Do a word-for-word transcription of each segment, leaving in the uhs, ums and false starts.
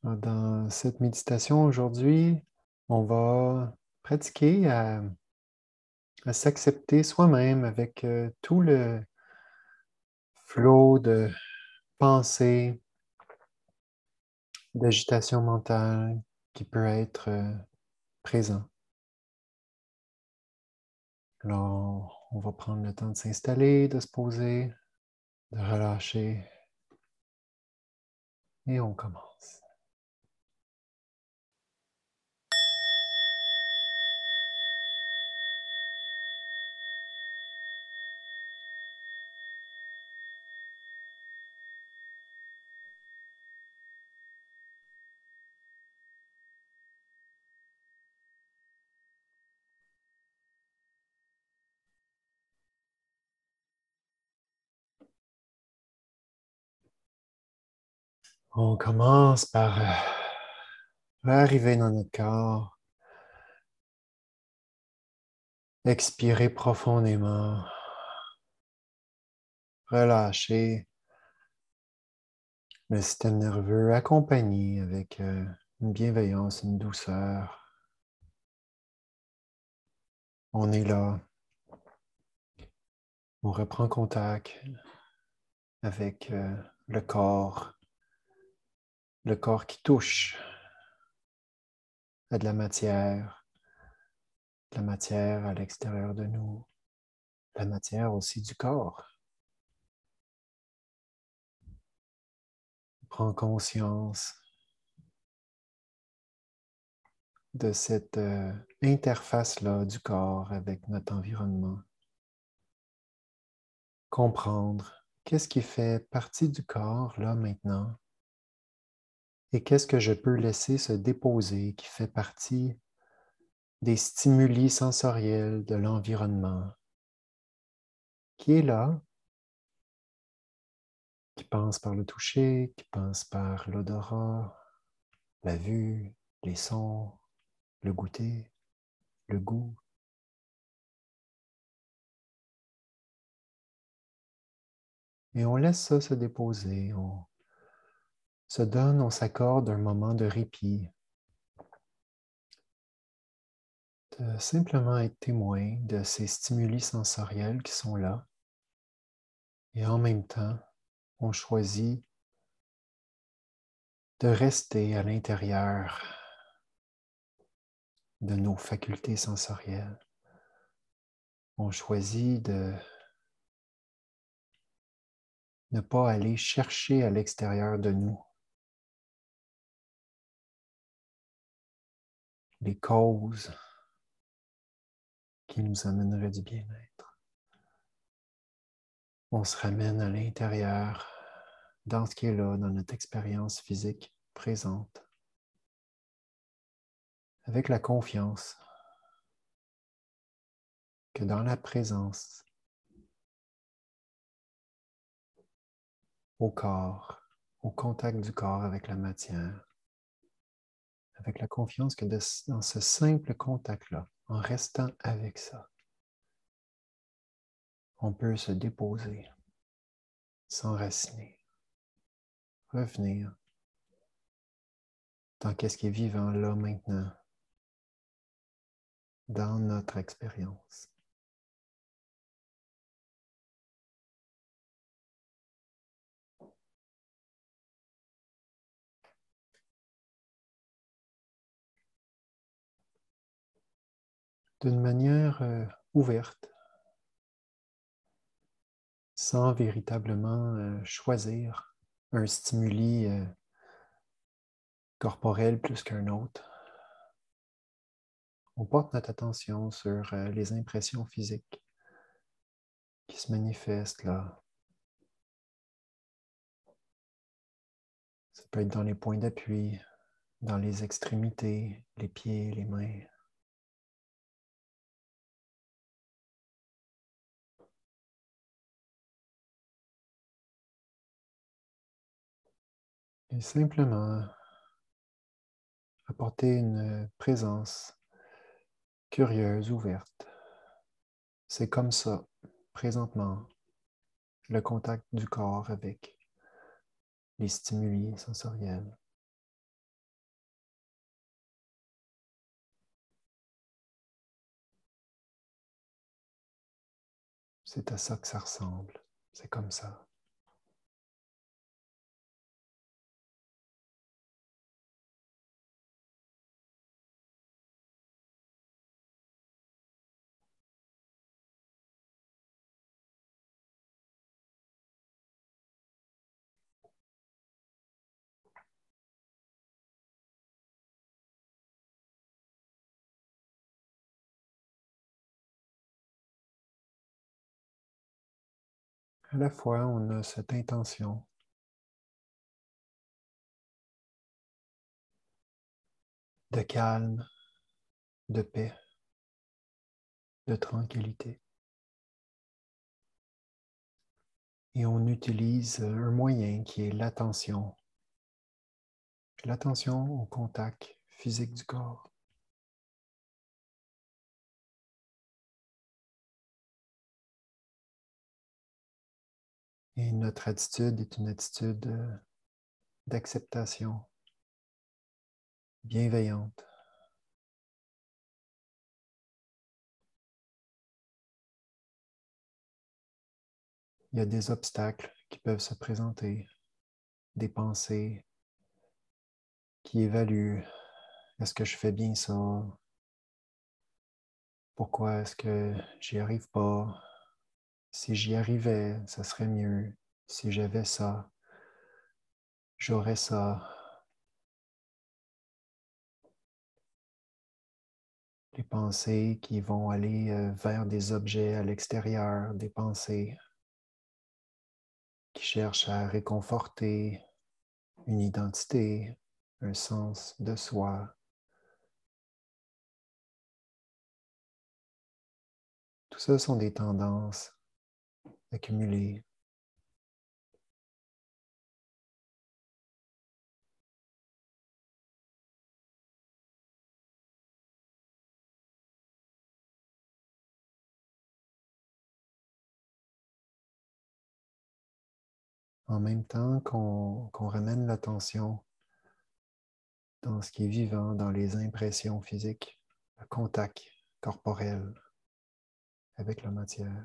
Dans cette méditation aujourd'hui, on va pratiquer à, à s'accepter soi-même avec euh, tout le flot de pensées, d'agitation mentale qui peut être euh, présent. Alors, on va prendre le temps de s'installer, de se poser, de relâcher et on commence. On commence par euh, arriver dans notre corps, expirer profondément, relâcher le système nerveux accompagné avec euh, une bienveillance, une douceur. On est là. On reprend contact avec euh, le corps, le corps qui touche à de la matière, de la matière à l'extérieur de nous, la matière aussi du corps. On prend conscience de cette euh, interface-là du corps avec notre environnement. Comprendre qu'est-ce qui fait partie du corps là maintenant et qu'est-ce que je peux laisser se déposer qui fait partie des stimuli sensoriels de l'environnement qui est là, qui passe par le toucher, qui passe par l'odorat, la vue, les sons, le goûter, le goût. Et on laisse ça se déposer, on se donne, on s'accorde un moment de répit, de simplement être témoin de ces stimuli sensoriels qui sont là. Et en même temps, on choisit de rester à l'intérieur de nos facultés sensorielles. On choisit de ne pas aller chercher à l'extérieur de nous les causes qui nous amèneraient du bien-être. On se ramène à l'intérieur, dans ce qui est là, dans notre expérience physique présente, avec la confiance que dans la présence, au corps, au contact du corps avec la matière, avec la confiance que de, dans ce simple contact-là, en restant avec ça, on peut se déposer, s'enraciner, revenir dans qu'est-ce qui est vivant là maintenant, dans notre expérience. D'une manière euh, ouverte, sans véritablement euh, choisir un stimuli euh, corporel plus qu'un autre. On porte notre attention sur euh, les impressions physiques qui se manifestent là. Ça peut être dans les points d'appui, dans les extrémités, les pieds, les mains. Et simplement apporter une présence curieuse, ouverte. C'est comme ça, présentement, le contact du corps avec les stimuli sensoriels. C'est à ça que ça ressemble. C'est comme ça. À la fois, on a cette intention de calme, de paix, de tranquillité. Et on utilise un moyen qui est l'attention. L'attention au contact physique du corps. Et notre attitude est une attitude d'acceptation bienveillante. Il y a des obstacles qui peuvent se présenter, des pensées qui évaluent, est-ce que je fais bien ça? Pourquoi est-ce que j'y arrive pas? Si j'y arrivais, ça serait mieux. Si j'avais ça, j'aurais ça. Les pensées qui vont aller vers des objets à l'extérieur, des pensées qui cherchent à réconforter une identité, un sens de soi. Tout ça sont des tendances accumulées. En même temps qu'on qu'on ramène l'attention dans ce qui est vivant, dans les impressions physiques, le contact corporel avec la matière.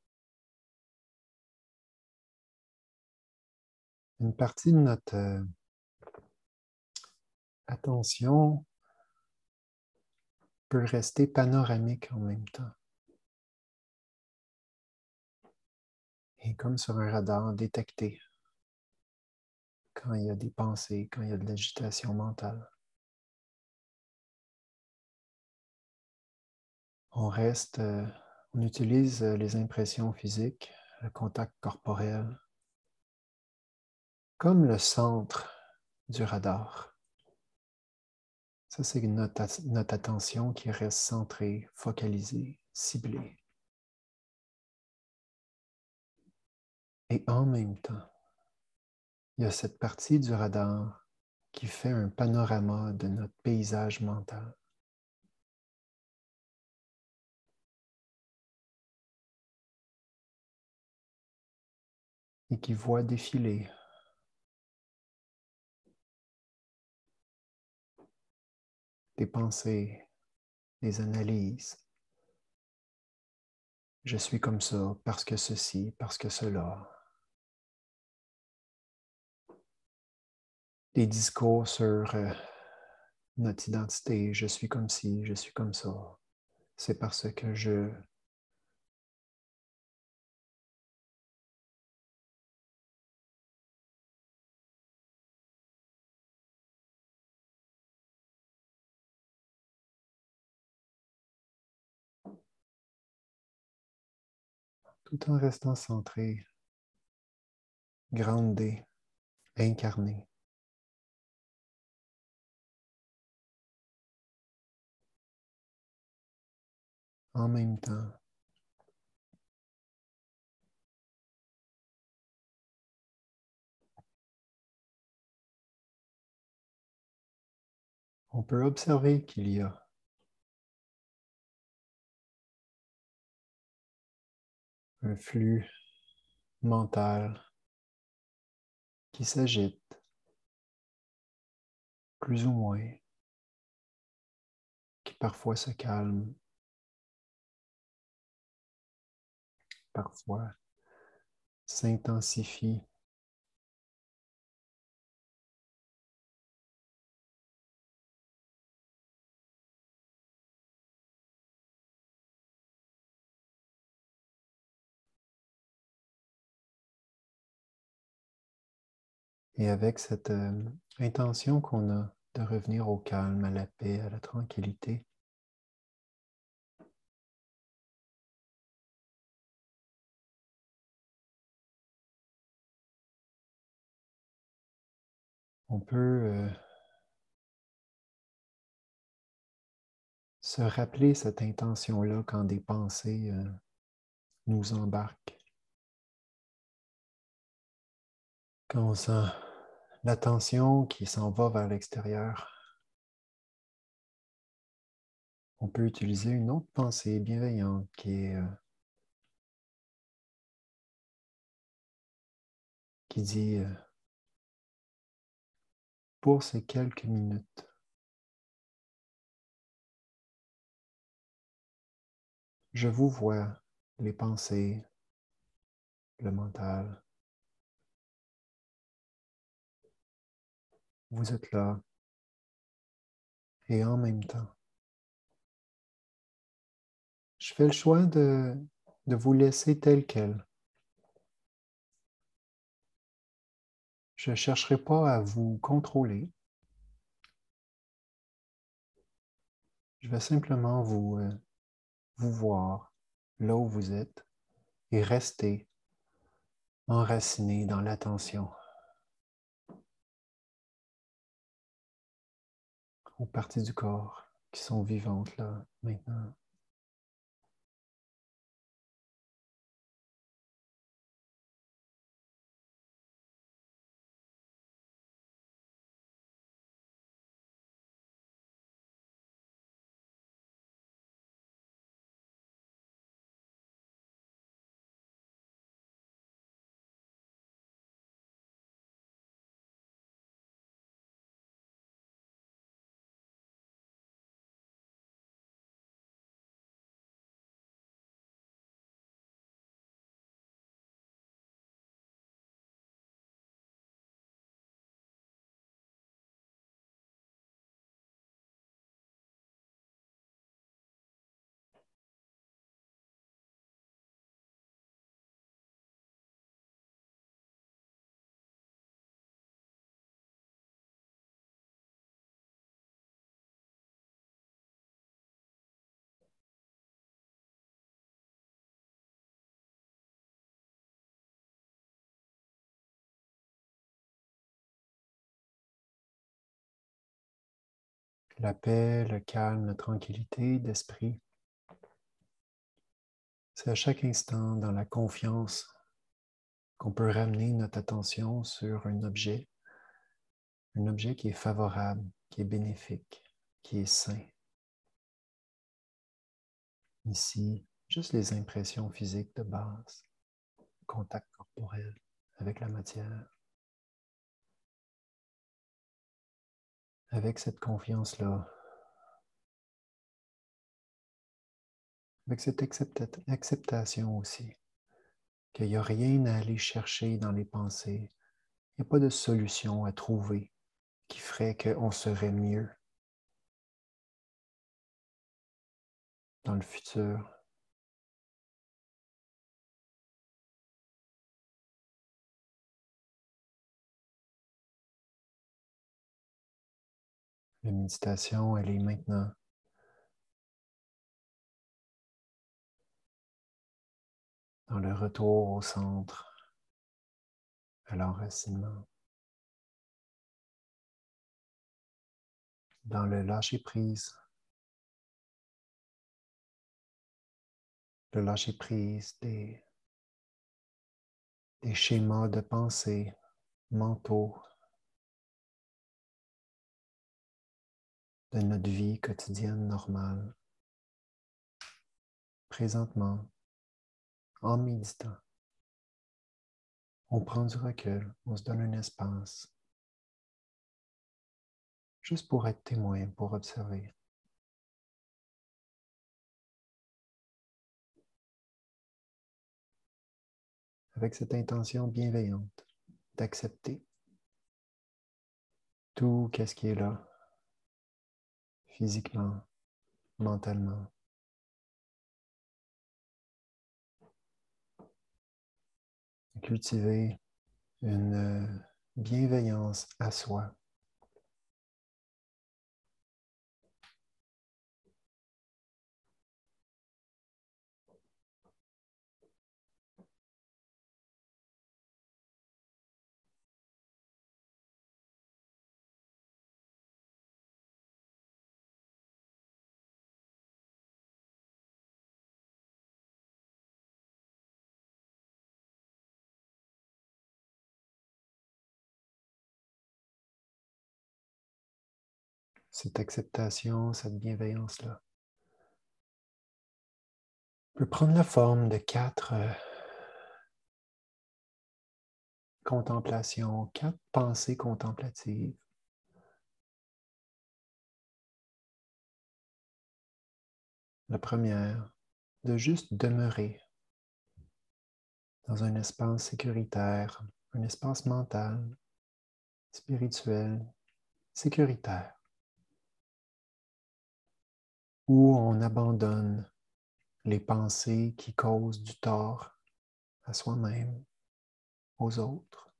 Une partie de notre euh, attention peut rester panoramique en même temps. Et comme sur un radar, détecter quand il y a des pensées, quand il y a de l'agitation mentale. On reste, euh, on utilise euh, les impressions physiques, le contact corporel, comme le centre du radar. Ça, c'est notre, notre attention qui reste centrée, focalisée, ciblée. Et en même temps, il y a cette partie du radar qui fait un panorama de notre paysage mental. Et qui voit défiler des pensées, des analyses. Je suis comme ça parce que ceci, parce que cela. Des discours sur euh, notre identité. Je suis comme ci, je suis comme ça. C'est parce que je... Tout en restant centré, groundé, incarné. En même temps, on peut observer qu'il y a un flux mental qui s'agite, plus ou moins, qui parfois se calme, parfois s'intensifie. Et avec cette euh, intention qu'on a de revenir au calme, à la paix, à la tranquillité, on peut euh, se rappeler cette intention-là quand des pensées euh, nous embarquent. Quand on sent l'attention qui s'en va vers l'extérieur, on peut utiliser une autre pensée bienveillante qui est euh, qui dit euh, pour ces quelques minutes, je vous vois les pensées, le mental. Vous êtes là et en même temps, je fais le choix de, de vous laisser tel quel. Je ne chercherai pas à vous contrôler. Je vais simplement vous, euh, vous voir là où vous êtes et rester enraciné dans l'attention aux parties du corps qui sont vivantes là maintenant. La paix, le calme, la tranquillité d'esprit, c'est à chaque instant dans la confiance qu'on peut ramener notre attention sur un objet, un objet qui est favorable, qui est bénéfique, qui est sain. Ici, juste les impressions physiques de base, contact corporel avec la matière. Avec cette confiance-là, avec cette acceptation aussi, qu'il n'y a rien à aller chercher dans les pensées, il n'y a pas de solution à trouver qui ferait qu'on serait mieux dans le futur. La méditation, elle est maintenant dans le retour au centre, à l'enracinement, dans le lâcher-prise, le lâcher-prise des, des schémas de pensée mentaux de notre vie quotidienne normale. Présentement, en méditant, on prend du recul, on se donne un espace, juste pour être témoin, pour observer. avec cette intention bienveillante d'accepter tout ce qui est là, physiquement, mentalement. Cultiver une bienveillance à soi. Cette acceptation, cette bienveillance-là peut prendre la forme de quatre euh, contemplations, quatre pensées contemplatives. La première, de juste demeurer dans un espace sécuritaire, un espace mental, spirituel, sécuritaire, où on abandonne les pensées qui causent du tort à soi-même, aux autres,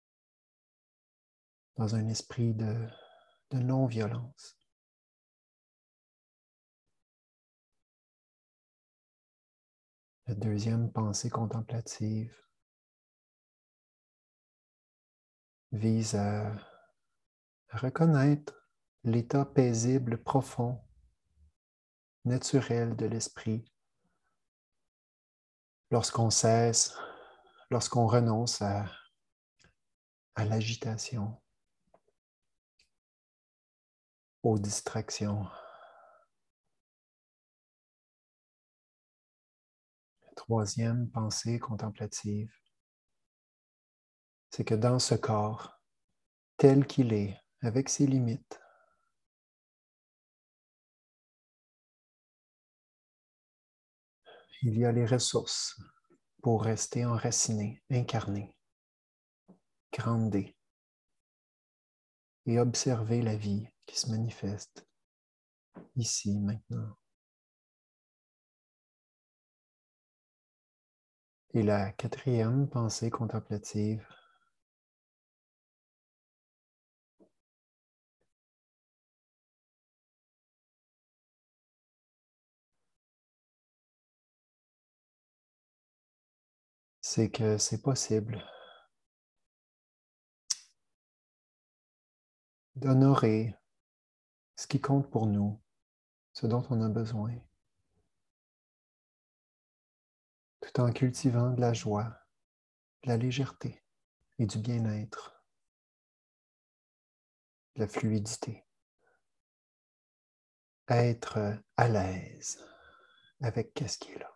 dans un esprit de, de non-violence. La deuxième pensée contemplative vise à, à reconnaître l'état paisible, profond, naturel de l'esprit lorsqu'on cesse, lorsqu'on renonce à, à l'agitation, aux distractions. La troisième pensée contemplative, c'est que dans ce corps, tel qu'il est, avec ses limites, il y a les ressources pour rester enraciné, incarné, grandé et observer la vie qui se manifeste ici, maintenant. Et la quatrième pensée contemplative, c'est que c'est possible d'honorer ce qui compte pour nous, ce dont on a besoin, tout en cultivant de la joie, de la légèreté et du bien-être, de la fluidité. Être à l'aise avec ce qui est là.